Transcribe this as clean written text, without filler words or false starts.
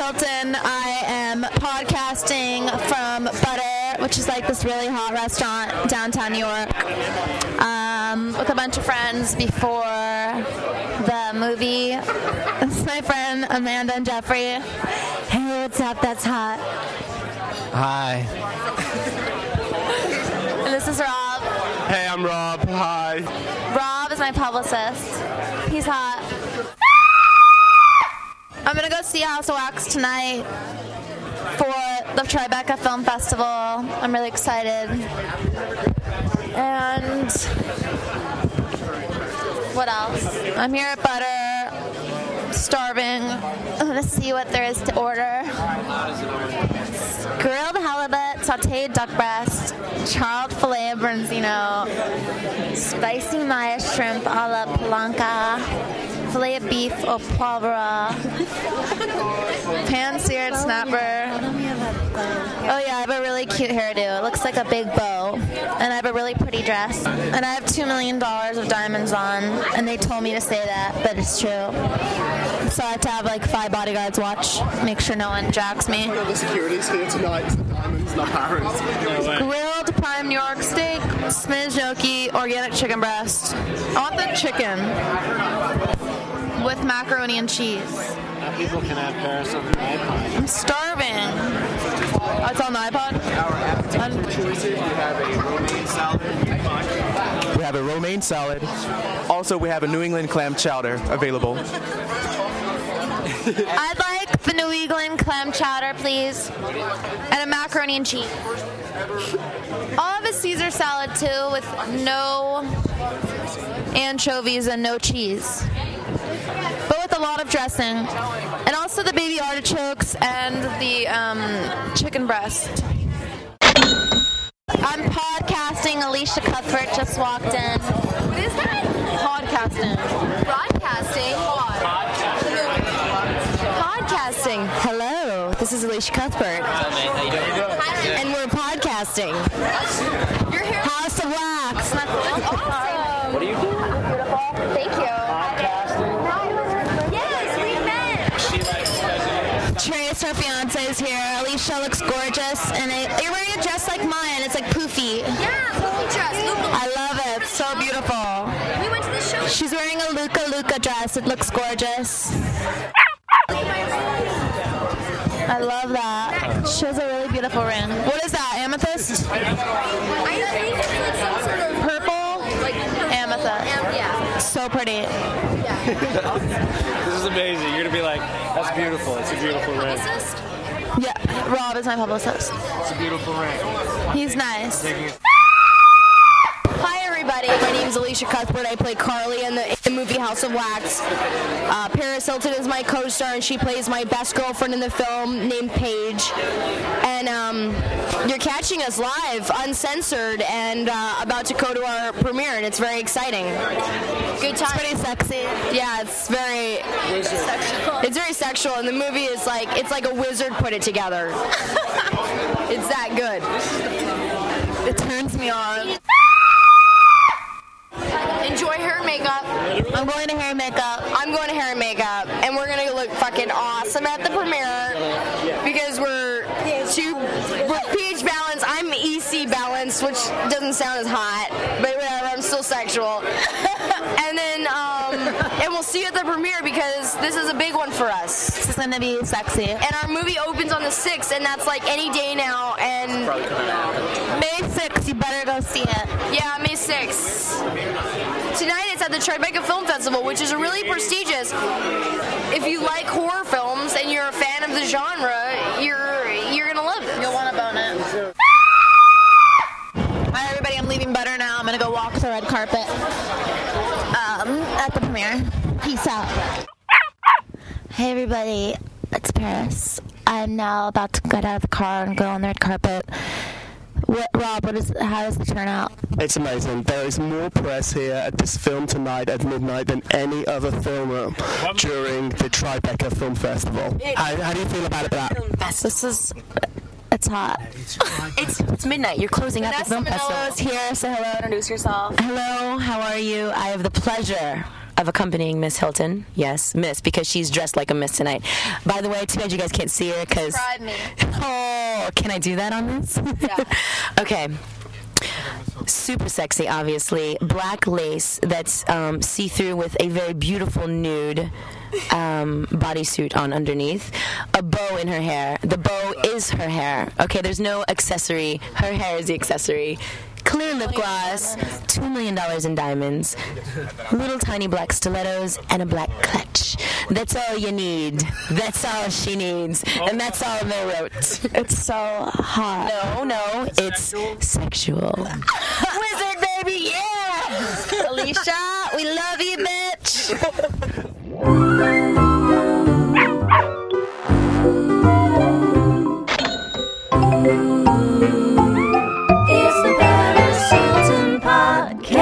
Hilton. I am podcasting from Butter, which is like this really hot restaurant downtown New York, with a bunch of friends before the movie. This is my friend Amanda and Jeffrey. Hey, what's up? That's hot. Hi. And this is Rob. Hey, I'm Rob. Hi. Rob is my publicist. He's hot. I'm gonna go see House of Wax tonight for the Tribeca Film Festival. I'm really excited. And what else? I'm here at Butter, starving. I'm gonna see what there is to order. Grilled halibut, sauteed duck breast, charred filet of branzino, spicy Maya shrimp a la Palanca, filet of beef au poivre, pan-seared snapper. Oh yeah, I have a really cute hairdo. It looks like a big bow. And I have a really pretty dress. And I have $2 million of diamonds on. And they told me to say that, but it's true. So I have to have like 5 bodyguards watch, make sure no one jacks me. The security's here tonight. It's the diamonds, not parents. Grilled prime New York steak, smidge gnocchi, organic chicken breast. I want the chicken with macaroni and cheese. Now people can have Paris on the iPod. I'm starving. Oh, it's on the iPod? Our appetizer choices, we have a romaine salad. We have a romaine salad. Also, we have a New England clam chowder available. I'd like the New England clam chowder, please. And a macaroni and cheese. I'll have a Caesar salad, too, with no anchovies and no cheese. But with a lot of dressing. And also the baby artichokes and the chicken breast. I'm podcasting. Alicia Cuthbert just walked in. What is that? Podcasting. Broadcasting? Podcasting. Hello, this is Alicia Cuthbert. How you doing? And we're podcasting. You're here. House of Wax. That's awesome. What are you doing? Beautiful. Thank you. Yes, we met. Trace, her fiance, is here. Alicia looks gorgeous, and you're wearing a dress like mine. It's like poofy. Yeah, poofy dress. I love it. It's so beautiful. We went to the show. She's wearing a Luca dress. It looks gorgeous. I love that. She has a really beautiful ring. What is that? Amethyst? I think it's like some sort of Purple? like Amethyst. yeah. So pretty. This is amazing. You're going to be like, that's beautiful. It's a beautiful ring. Publicist? Yeah, Rob is my publicist. It's a beautiful ring. He's nice. Hi, everybody. My name is Alicia Cuthbert. I play Carly in the movie House of Wax. Paris Hilton is my co-star, and she plays my best girlfriend in the film named Paige. And you're catching us live, uncensored, and about to go to our premiere, and it's very exciting. Good time. It's pretty sexy. Yeah, it's very sexual. It's very sexual, and the movie is like, it's like a wizard put it together. It's that good. It turns me on. Enjoy hair and makeup. I'm going to hair and makeup. I'm going to hair and makeup. And we're going to look fucking awesome at the premiere because we're pH balanced. I'm EC balanced, which doesn't sound as hot, but whatever, I'm still sexual. And then, and we'll see you at the premiere because this is a big one for us. This is going to be sexy. And our movie opens on the 6th, and that's like any day now. And May 6th, you better go see it. Yeah, May 6th. Tonight it's at the Tribeca Film Festival, which is really prestigious. If you like horror films and you're a fan of the genre, you're gonna love it. You'll want to bone it. Hi everybody, I'm leaving Butter now. I'm gonna go walk the red carpet at the premiere. Peace out. Hey everybody, it's Paris. I'm now about to get out of the car and go on the red carpet. Rob, how does it turn out? It's amazing. There is more press here at this film tonight at midnight than any other film room during the Tribeca Film Festival. How do you feel about it? This is... It's hot. It's midnight. You're closing out the film festival. Is here. Say hello. Introduce yourself. Hello. How are you? I have the pleasure of accompanying Miss Hilton. Yes, Miss, because she's dressed like a Miss tonight. By the way, too bad you guys can't see her because. Describe me. Oh, can I do that on this? Yeah. Okay. Super sexy, obviously. Black lace that's see-through with a very beautiful nude bodysuit on underneath. A bow in her hair. The bow is her hair. Okay, there's no accessory. Her hair is the accessory. Clear lip gloss, $2 million in diamonds, little tiny black stilettos, and a black clutch. That's all you need. That's all she needs. And that's all they wrote. It's so hot. No, it's sexual. Wizard, baby, yeah! Alicia, we love you, bitch. It's the Paris Hilton Podcast.